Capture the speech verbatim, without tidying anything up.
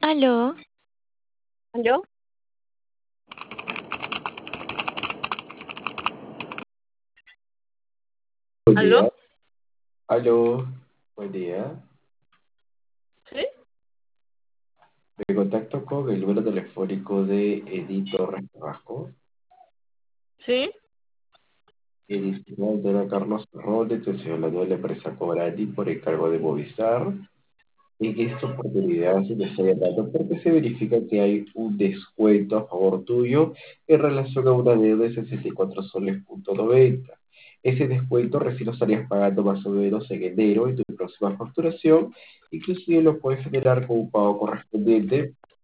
Aló, ¿Aló? Buen ¿Aló? día. Aló, buen día. ¿Sí? Me contacto con el número telefónico de Edith Torres Carrasco. ¿Sí? El estimado Carlos Robles, estoy hablando de la empresa Cobrani por encargo de Movistar. En esta oportunidad se me está llamando porque se verifica que hay un descuento a favor tuyo en relación a una deuda de sesenta y cuatro soles punto noventa. Ese descuento recién lo estarías pagando más o menos en enero en tu próxima facturación. Inclusive lo puedes generar con un pago correspondiente